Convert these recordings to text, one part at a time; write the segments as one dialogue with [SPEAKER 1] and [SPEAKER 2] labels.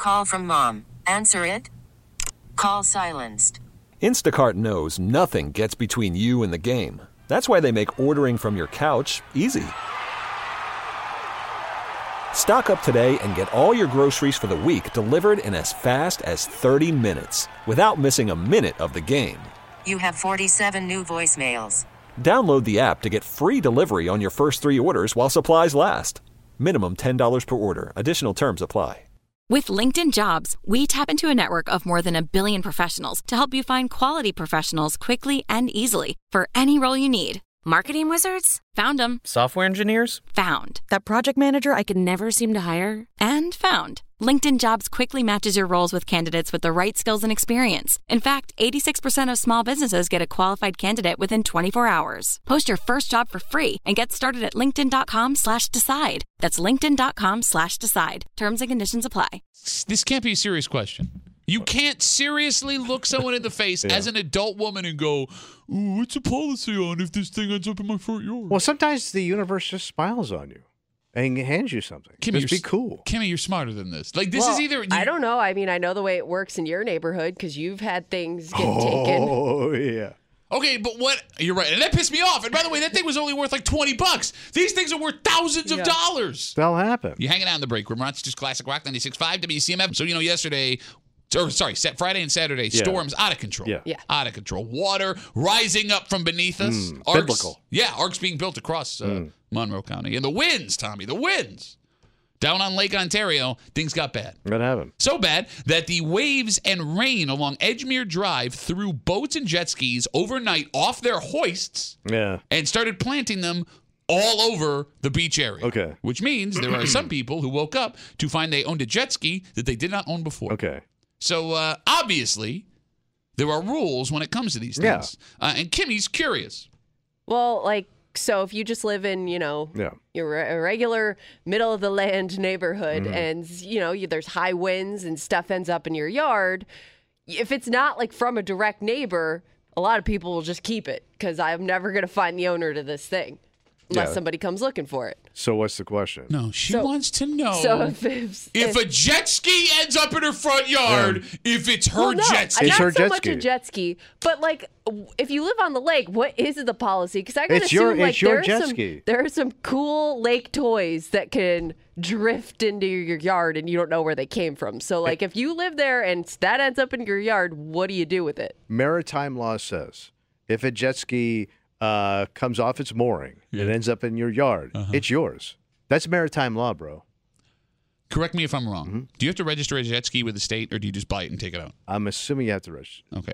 [SPEAKER 1] Call from mom. Answer it. Call silenced.
[SPEAKER 2] Instacart knows nothing gets between you and the game. That's why they make ordering from your couch easy. Stock up today and get all your groceries for the week delivered in as fast as 30 minutes without missing a minute of the game.
[SPEAKER 1] You have 47 new voicemails.
[SPEAKER 2] Download the app to get free delivery on your first 3 orders while supplies last. Minimum $10 per order. Additional terms apply.
[SPEAKER 3] With LinkedIn Jobs, we tap into a network of more than 1 billion professionals to help you find quality professionals quickly and easily for any role you need. Marketing wizards? Found them.
[SPEAKER 4] Software engineers?
[SPEAKER 3] Found. That project manager I could never seem to hire? And found. LinkedIn Jobs quickly matches your roles with candidates with the right skills and experience. In fact, 86% of small businesses get a qualified candidate within 24 hours. Post your first job for free and get started at linkedin.com/decide. That's linkedin.com/decide. Terms and conditions apply.
[SPEAKER 5] This can't be a serious question. You can't seriously look someone in the face as an adult woman and go, "Ooh, what's the policy on if this thing ends up in my front yard?"
[SPEAKER 6] Well, sometimes the universe just smiles on you and hands you something.
[SPEAKER 5] Kimmy,
[SPEAKER 6] just be cool.
[SPEAKER 5] Kimmy, you're smarter than this. Like, this is either...
[SPEAKER 7] I don't know. I mean, I know the way it works in your neighborhood because you've had things get taken.
[SPEAKER 6] Oh, yeah.
[SPEAKER 5] Okay, but what... You're right. And that pissed me off. And by the way, that thing was only worth like $20. These things are worth thousands of dollars.
[SPEAKER 6] That'll happen.
[SPEAKER 5] You're hanging out in the break room. Rochester's Classic Rock 96.5 WCMF. So, yesterday... Friday and Saturday, storms out of control.
[SPEAKER 7] Yeah.
[SPEAKER 5] Out of control. Water rising up from beneath us.
[SPEAKER 6] Biblical.
[SPEAKER 5] Yeah, arcs being built across Monroe County. And the winds, Tommy, the winds. Down on Lake Ontario, things got bad.
[SPEAKER 6] What happened?
[SPEAKER 5] So bad that the waves and rain along Edgemere Drive threw boats and jet skis overnight off their hoists and started planting them all over the beach area.
[SPEAKER 6] Okay.
[SPEAKER 5] Which means there are some people who woke up to find they owned a jet ski that they did not own before.
[SPEAKER 6] Okay.
[SPEAKER 5] So, obviously, there are rules when it comes to these things. And Kimmy's curious.
[SPEAKER 7] Well, so if you just live in, your a regular middle-of-the-land neighborhood and, there's high winds and stuff ends up in your yard, if it's not, from a direct neighbor, a lot of people will just keep it because I'm never going to find the owner to this thing unless somebody comes looking for it.
[SPEAKER 6] So what's the question?
[SPEAKER 5] No, she wants to know
[SPEAKER 7] if
[SPEAKER 5] a jet ski ends up in her front yard, if it's her jet ski.
[SPEAKER 6] It's
[SPEAKER 7] not
[SPEAKER 6] her
[SPEAKER 7] so
[SPEAKER 6] jet
[SPEAKER 7] much
[SPEAKER 6] ski.
[SPEAKER 7] a jet ski, but if you live on the lake, what is the policy? Because I gotta
[SPEAKER 6] It's your
[SPEAKER 7] assume
[SPEAKER 6] jet ski.
[SPEAKER 7] there are some cool lake toys that can drift into your yard and you don't know where they came from. So if you live there and that ends up in your yard, what do you do with it?
[SPEAKER 6] Maritime law says if a jet ski comes off its mooring and ends up in your yard, it's yours. That's maritime law, bro.
[SPEAKER 5] Correct me if I'm wrong. Do you have to register a jet ski with the state, or do you just buy it and take it out?
[SPEAKER 6] I'm assuming you have to register.
[SPEAKER 5] Okay,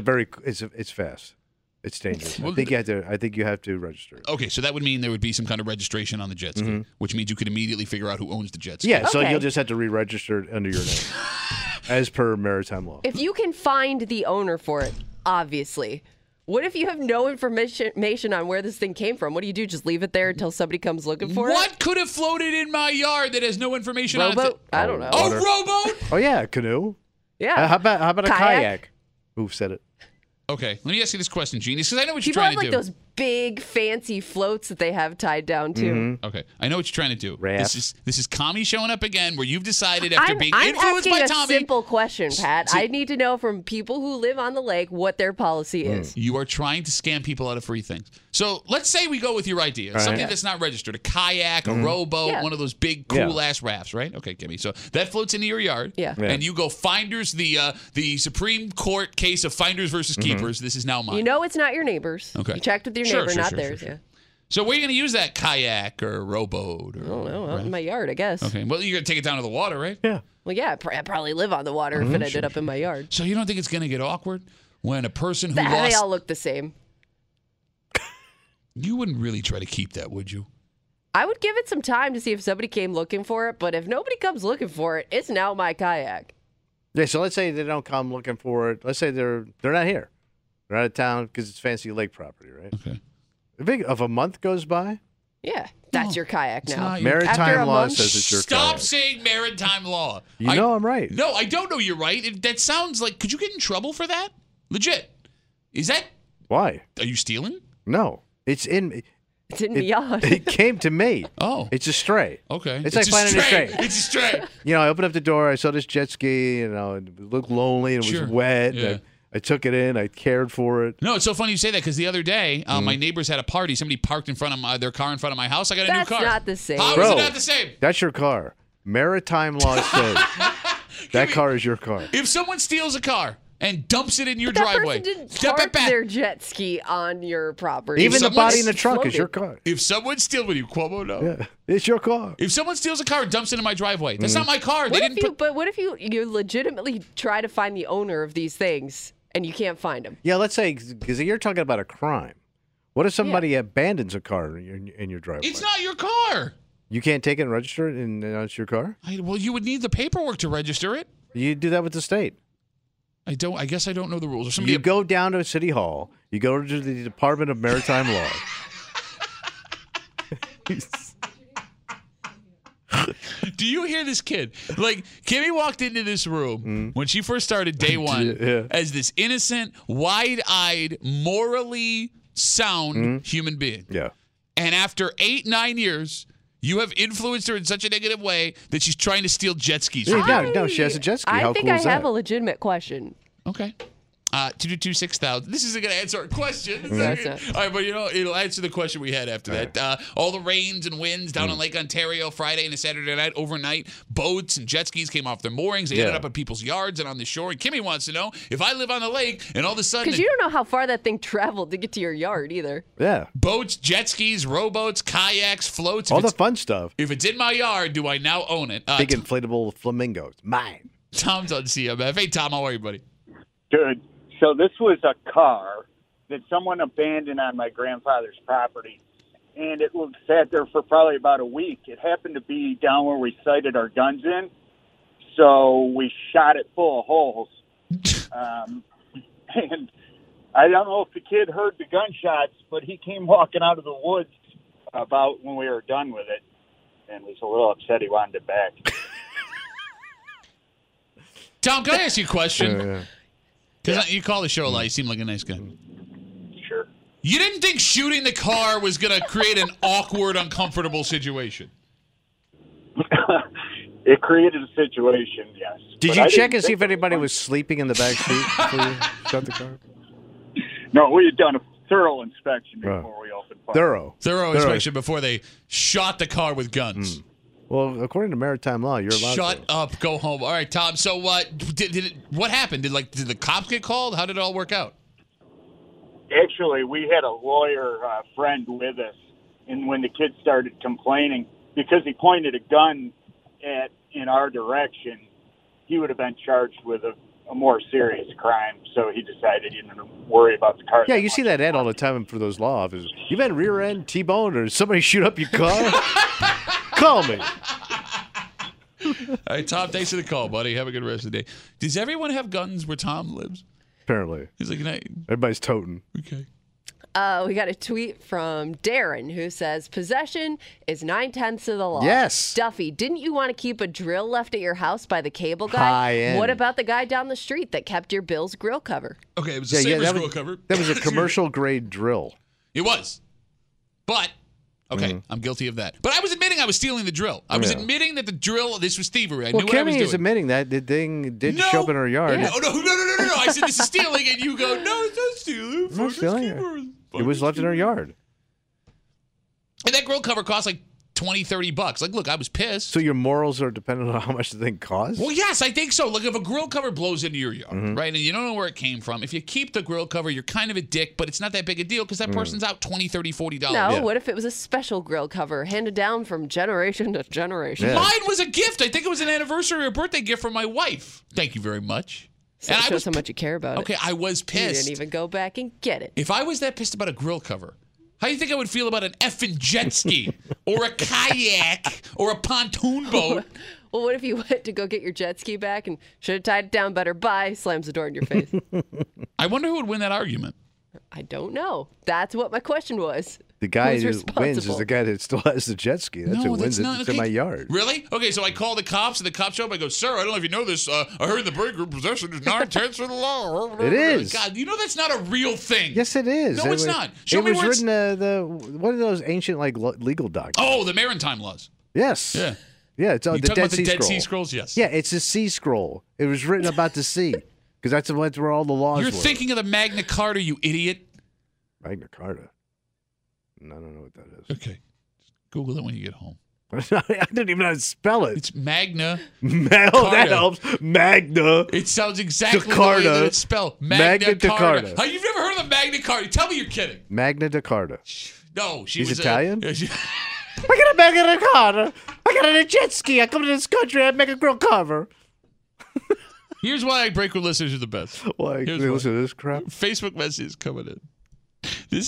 [SPEAKER 6] it's fast. It's dangerous. I think you have to register.
[SPEAKER 5] Okay, so that would mean there would be some kind of registration on the jet ski, which means you could immediately figure out who owns the jet ski.
[SPEAKER 6] Yeah, so you'll just have to re-register it under your name, as per maritime law.
[SPEAKER 7] If you can find the owner for it, obviously. What if you have no information on where this thing came from? What do you do? Just leave it there until somebody comes looking for it?
[SPEAKER 5] What could have floated in my yard that has no information on it?
[SPEAKER 7] Rowboat? I don't know.
[SPEAKER 5] Oh, rowboat?
[SPEAKER 6] Oh yeah, canoe.
[SPEAKER 7] Yeah.
[SPEAKER 6] How about a kayak? Who said it?
[SPEAKER 5] Okay, let me ask you this question, Gene, because I know what
[SPEAKER 7] People
[SPEAKER 5] you're
[SPEAKER 7] have
[SPEAKER 5] trying to do.
[SPEAKER 7] those big fancy floats that they have tied down too.
[SPEAKER 5] Okay, I know what you're trying to do.
[SPEAKER 6] Rafts.
[SPEAKER 5] This is Kami showing up again, where you've decided after being
[SPEAKER 7] I'm
[SPEAKER 5] influenced
[SPEAKER 7] asking
[SPEAKER 5] by
[SPEAKER 7] a
[SPEAKER 5] Tommy.
[SPEAKER 7] simple question, Pat. I need to know from people who live on the lake what their policy is.
[SPEAKER 5] You are trying to scam people out of free things. So let's say we go with your idea, something that's not registered, a kayak, a rowboat, one of those big cool-ass rafts, right? Okay, Kimmy. So that floats into your yard, and you go Finders, the Supreme Court case of Finders versus Keepers. This is now mine.
[SPEAKER 7] You know it's not your neighbor's.
[SPEAKER 5] Okay.
[SPEAKER 7] You checked with your neighbor, not theirs. Yeah.
[SPEAKER 5] So where are you going to use that kayak or rowboat? Or,
[SPEAKER 7] I don't know. Out in my yard, I guess.
[SPEAKER 5] Okay. Well, you're going to take it down to the water, right?
[SPEAKER 6] Yeah.
[SPEAKER 7] Well, yeah, I'd probably live on the water if it ended up in my yard.
[SPEAKER 5] So you don't think it's going to get awkward when a person who
[SPEAKER 7] They
[SPEAKER 5] lost...
[SPEAKER 7] all look the same.
[SPEAKER 5] You wouldn't really try to keep that, would you?
[SPEAKER 7] I would give it some time to see if somebody came looking for it, but if nobody comes looking for it, it's now my kayak.
[SPEAKER 6] Yeah, so let's say they don't come looking for it. Let's say they're not here. They're out of town because it's fancy lake property, right?
[SPEAKER 5] Okay.
[SPEAKER 6] If a month goes by?
[SPEAKER 7] Yeah, that's your kayak
[SPEAKER 5] it's
[SPEAKER 7] now.
[SPEAKER 5] not your-
[SPEAKER 6] Maritime law
[SPEAKER 7] month-
[SPEAKER 6] says it's your
[SPEAKER 5] Stop
[SPEAKER 6] kayak.
[SPEAKER 5] saying maritime law.
[SPEAKER 6] You know I'm right.
[SPEAKER 5] No, I don't know you're right. That sounds like... Could you get in trouble for that? Legit. Is that...
[SPEAKER 6] Why?
[SPEAKER 5] Are you stealing?
[SPEAKER 6] No. It's in...
[SPEAKER 7] It didn't yawn.
[SPEAKER 6] It came to me.
[SPEAKER 5] Oh.
[SPEAKER 6] It's a stray.
[SPEAKER 5] Okay.
[SPEAKER 6] It's like finding a stray.
[SPEAKER 5] It's a stray.
[SPEAKER 6] I opened up the door. I saw this jet ski. It looked lonely and it was wet.
[SPEAKER 5] Yeah.
[SPEAKER 6] I took it in. I cared for it.
[SPEAKER 5] No, it's so funny you say that because the other day, my neighbors had a party. Somebody parked in front of their car in front of my house. I got a new car.
[SPEAKER 7] That's not the same.
[SPEAKER 5] How is it not the same?
[SPEAKER 6] That's your car. Maritime law says that car is your car.
[SPEAKER 5] If someone steals a car and dumps it in your driveway,
[SPEAKER 7] that person didn't park their jet ski on your property.
[SPEAKER 6] Even the body in the trunk is your car.
[SPEAKER 5] If someone steals, what do you, Cuomo know?
[SPEAKER 6] Yeah, it's your car.
[SPEAKER 5] If someone steals a car and dumps it in my driveway, that's not my car.
[SPEAKER 7] But what if you legitimately try to find the owner of these things and you can't find him?
[SPEAKER 6] Yeah, let's say, because you're talking about a crime. What if somebody abandons a car in your driveway?
[SPEAKER 5] It's not your car.
[SPEAKER 6] You can't take it and register it, and it's your car?
[SPEAKER 5] Well, you would need the paperwork to register it.
[SPEAKER 6] You do that with the state.
[SPEAKER 5] I guess I don't know the rules.
[SPEAKER 6] You go down to City Hall. You go to the Department of Maritime Law.
[SPEAKER 5] Do you hear this kid? Like, Kimmy walked into this room when she first started day one as this innocent, wide-eyed, morally sound human being.
[SPEAKER 6] Yeah.
[SPEAKER 5] And after 8-9 years, you have influenced her in such a negative way that she's trying to steal jet skis.
[SPEAKER 6] No, she has a jet ski. How
[SPEAKER 7] think
[SPEAKER 6] cool
[SPEAKER 7] I
[SPEAKER 6] is
[SPEAKER 7] have
[SPEAKER 6] that?
[SPEAKER 7] a legitimate question.
[SPEAKER 5] Okay. 222-6000. This isn't going to answer our question. All right, but it'll answer the question we had after that. All the rains and winds down on Lake Ontario Friday and Saturday night, overnight. Boats and jet skis came off their moorings. They ended up at people's yards and on the shore. And Kimmy wants to know, if I live on the lake and all of a sudden...
[SPEAKER 7] Because you don't know how far that thing traveled to get to your yard either.
[SPEAKER 6] Yeah.
[SPEAKER 5] Boats, jet skis, rowboats, kayaks, floats.
[SPEAKER 6] All the fun stuff.
[SPEAKER 5] If it's in my yard, do I now own it?
[SPEAKER 6] Big inflatable flamingos. Mine.
[SPEAKER 5] Tom's on CMF. Hey, Tom, how are you, buddy?
[SPEAKER 4] Good. So this was a car that someone abandoned on my grandfather's property, and it sat there for probably about a week. It happened to be down where we sighted our guns in, so we shot it full of holes. And I don't know if the kid heard the gunshots, but he came walking out of the woods about when we were done with it, and was a little upset he wanted it back.
[SPEAKER 5] Tom, can I ask you a question? Because you call the show a lot. You seem like a nice guy.
[SPEAKER 4] Sure.
[SPEAKER 5] You didn't think shooting the car was going to create an awkward, uncomfortable situation?
[SPEAKER 4] It created a situation, yes.
[SPEAKER 6] Did you check and see if anybody was sleeping in the back seat before you shut the car?
[SPEAKER 4] No, we had done a thorough inspection before we opened fire.
[SPEAKER 5] Thorough inspection before they shot the car with guns.
[SPEAKER 6] Well, according to maritime law, you're allowed
[SPEAKER 5] Shut up. Go home. All right, Tom. So what happened? Did the cops get called? How did it all work out?
[SPEAKER 4] Actually, we had a lawyer friend with us, and when the kid started complaining, because he pointed a gun in our direction, he would have been charged with a more serious crime. So he decided he didn't worry about the car.
[SPEAKER 6] Yeah, you see that ad all the time for those law officers. You've had rear end T-boned or somebody shoot up your car? Call me.
[SPEAKER 5] All right, Tom, thanks for the call, buddy. Have a good rest of the day. Does everyone have guns where Tom lives?
[SPEAKER 6] Apparently.
[SPEAKER 5] He's like,
[SPEAKER 6] everybody's toting.
[SPEAKER 5] Okay.
[SPEAKER 7] We got a tweet from Darren who says, possession is 9/10 of the law.
[SPEAKER 6] Yes.
[SPEAKER 7] Duffy, didn't you want to keep a drill left at your house by the cable guy?
[SPEAKER 6] High end.
[SPEAKER 7] What about the guy down the street that kept your Bill's grill cover?
[SPEAKER 5] Okay, it was the same as grill cover.
[SPEAKER 6] That was a commercial grade drill.
[SPEAKER 5] It was. But... Okay, I'm guilty of that. But I was admitting I was stealing the drill. I was admitting that the drill, this was thievery. I knew what I was doing.
[SPEAKER 6] Kimmy is admitting that the thing did show up in her yard.
[SPEAKER 5] Yeah. No. I said this is stealing, and you go, no, it's not stealing.
[SPEAKER 6] It's not stealing. It was left in her yard.
[SPEAKER 5] And that grill cover cost like $20, $30. Like, look, I was pissed.
[SPEAKER 6] So your morals are dependent on how much the thing costs?
[SPEAKER 5] Well, yes, I think so. Look, if a grill cover blows into your yard, right, and you don't know where it came from, if you keep the grill cover, you're kind of a dick, but it's not that big a deal because that person's out $20, $30, $40.
[SPEAKER 7] No, what if it was a special grill cover handed down from generation to generation?
[SPEAKER 5] Yeah. Mine was a gift. I think it was an anniversary or birthday gift from my wife. Thank you very much.
[SPEAKER 7] So it shows how much you care about it.
[SPEAKER 5] Okay, I was pissed.
[SPEAKER 7] You didn't even go back and get it.
[SPEAKER 5] If I was that pissed about a grill cover, how do you think I would feel about an effing jet ski or a kayak or a pontoon boat?
[SPEAKER 7] Well, what if you went to go get your jet ski back and should have tied it down better? Bye, slams the door in your face.
[SPEAKER 5] I wonder who would win that argument.
[SPEAKER 7] I don't know. That's what my question was.
[SPEAKER 6] The guy who wins is the guy that still has the jet ski. That's who wins. It's in my yard.
[SPEAKER 5] Really? Okay, so I call the cops, and the cops show up. I go, sir, I don't know if you know this. I heard the break room possession is 9/10 of the law.
[SPEAKER 6] It is.
[SPEAKER 5] God, you know that's not a real thing.
[SPEAKER 6] Yes, it is.
[SPEAKER 5] No, it's not. Show me
[SPEAKER 6] where it's written. What are those ancient legal documents?
[SPEAKER 5] Oh, the maritime laws.
[SPEAKER 6] Yes.
[SPEAKER 5] Yeah.
[SPEAKER 6] Yeah, it's
[SPEAKER 5] the Dead Sea Scrolls. Yes.
[SPEAKER 6] Yeah, it's a sea scroll. It was written about the sea because that's where all the laws were.
[SPEAKER 5] You're thinking of the Magna Carta, you idiot.
[SPEAKER 6] Magna Carta. I don't know what that is.
[SPEAKER 5] Okay. Google it when you get home.
[SPEAKER 6] I didn't even know how to spell it.
[SPEAKER 5] It's Magna.
[SPEAKER 6] Oh, that helps. Magna.
[SPEAKER 5] It sounds exactly the way that it's spelled. Magna Carta. Oh, you've never heard of the Magna Carta? Tell me you're kidding.
[SPEAKER 6] Magna Carta.
[SPEAKER 5] No,
[SPEAKER 6] She's Italian?
[SPEAKER 5] I
[SPEAKER 6] got a Magna Carta. I got a jet ski. I come to this country. I make a grill cover.
[SPEAKER 5] Here's why break room listeners are the best.
[SPEAKER 6] Why? They listen to this crap?
[SPEAKER 5] Facebook messages coming in. This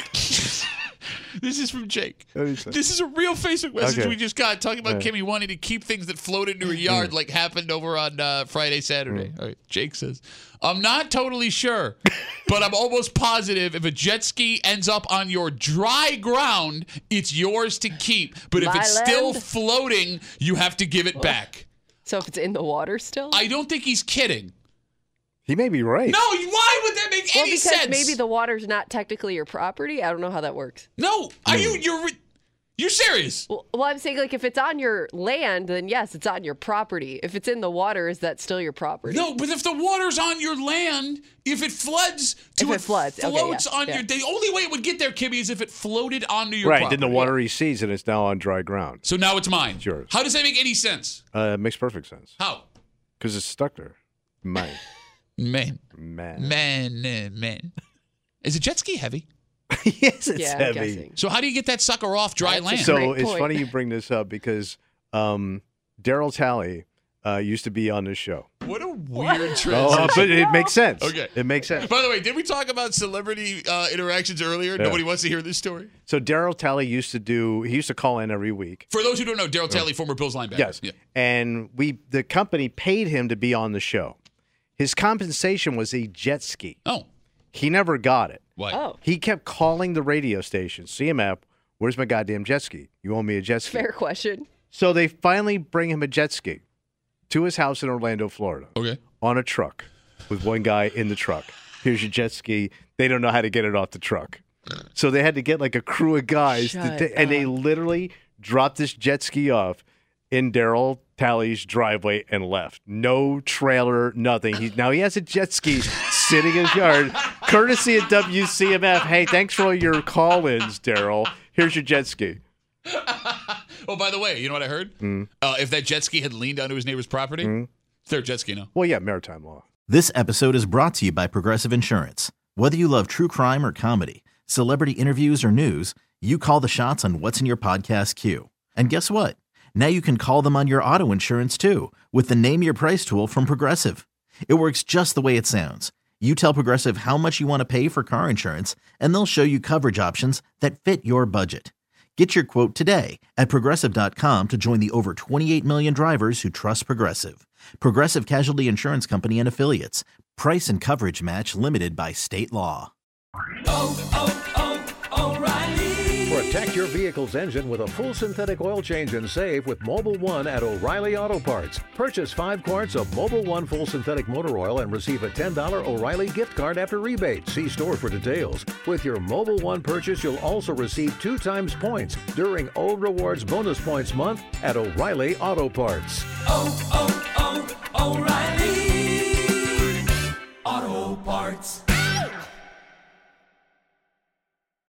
[SPEAKER 5] is from Jake. This is a real Facebook message we just got talking about Kimmy wanting to keep things that float into her yard like happened over on Friday, Saturday. All right, Jake says, I'm not totally sure, but I'm almost positive if a jet ski ends up on your dry ground, it's yours to keep. But if it's still floating, you have to give it back.
[SPEAKER 7] So if it's in the water still?
[SPEAKER 5] I don't think he's kidding.
[SPEAKER 6] He may be right.
[SPEAKER 5] No, why would that make any sense?
[SPEAKER 7] Well, because maybe the water's not technically your property. I don't know how that works.
[SPEAKER 5] No, you're serious?
[SPEAKER 7] Well, I'm saying like if it's on your land, then yes, it's on your property. If it's in the water, is that still your property?
[SPEAKER 5] No, but if the water's on your land, if it floods, floats on your. The only way it would get there, Kimmy, is if it floated onto your property.
[SPEAKER 6] Right, then the water recedes and it's now on dry ground.
[SPEAKER 5] So now it's mine.
[SPEAKER 6] It's yours.
[SPEAKER 5] How does that make any sense?
[SPEAKER 6] It makes perfect sense.
[SPEAKER 5] How?
[SPEAKER 6] Because it's stuck there. Man.
[SPEAKER 5] Is a jet ski heavy?
[SPEAKER 6] Yes, it's heavy.
[SPEAKER 5] So how do you get that sucker off dry land?
[SPEAKER 6] So it's funny you bring this up because Daryl Talley used to be on this show.
[SPEAKER 5] What a weird transition.
[SPEAKER 6] Oh, but it makes sense.
[SPEAKER 5] Okay.
[SPEAKER 6] It makes sense.
[SPEAKER 5] By the way, did we talk about celebrity interactions earlier? Yeah. Nobody wants to hear this story?
[SPEAKER 6] So Daryl Talley used to call in every week.
[SPEAKER 5] For those who don't know, Daryl Talley, former Bills linebacker.
[SPEAKER 6] Yes. Yeah. And the company paid him to be on the show. His compensation was a jet ski.
[SPEAKER 5] Oh.
[SPEAKER 6] He never got it.
[SPEAKER 5] Why?
[SPEAKER 7] Oh.
[SPEAKER 6] He kept calling the radio station, CMF, where's my goddamn jet ski? You owe me a jet ski.
[SPEAKER 7] Fair question.
[SPEAKER 6] So they finally bring him a jet ski to his house in Orlando, Florida.
[SPEAKER 5] Okay.
[SPEAKER 6] On a truck with one guy in the truck. Here's your jet ski. They don't know how to get it off the truck. So they had to get like a crew of guys and they literally dropped this jet ski off in Daryl Talley's driveway and left. No trailer, nothing. Now he has a jet ski sitting in his yard, courtesy of WCMF. Hey, thanks for all your call-ins, Daryl. Here's your jet ski.
[SPEAKER 5] Oh, by the way, you know what I heard? If that jet ski had leaned onto his neighbor's property, it's their jet ski now.
[SPEAKER 6] Well, yeah, maritime law.
[SPEAKER 8] This episode is brought to you by Progressive Insurance. Whether you love true crime or comedy, celebrity interviews or news, you call the shots on what's in your podcast queue. And guess what? Now you can call them on your auto insurance too with the Name Your Price tool from Progressive. It works just the way it sounds. You tell Progressive how much you want to pay for car insurance, and they'll show you coverage options that fit your budget. Get your quote today at Progressive.com to join the over 28 million drivers who trust Progressive. Progressive Casualty Insurance Company and Affiliates. Price and coverage match limited by state law.
[SPEAKER 9] Protect your vehicle's engine with a full synthetic oil change and save with Mobil 1 at O'Reilly Auto Parts. Purchase 5 quarts of Mobil 1 full synthetic motor oil and receive a $10 O'Reilly gift card after rebate. See store for details. With your Mobil 1 purchase, you'll also receive 2 times points during O Rewards Bonus Points Month at O'Reilly Auto Parts.
[SPEAKER 10] O'Reilly.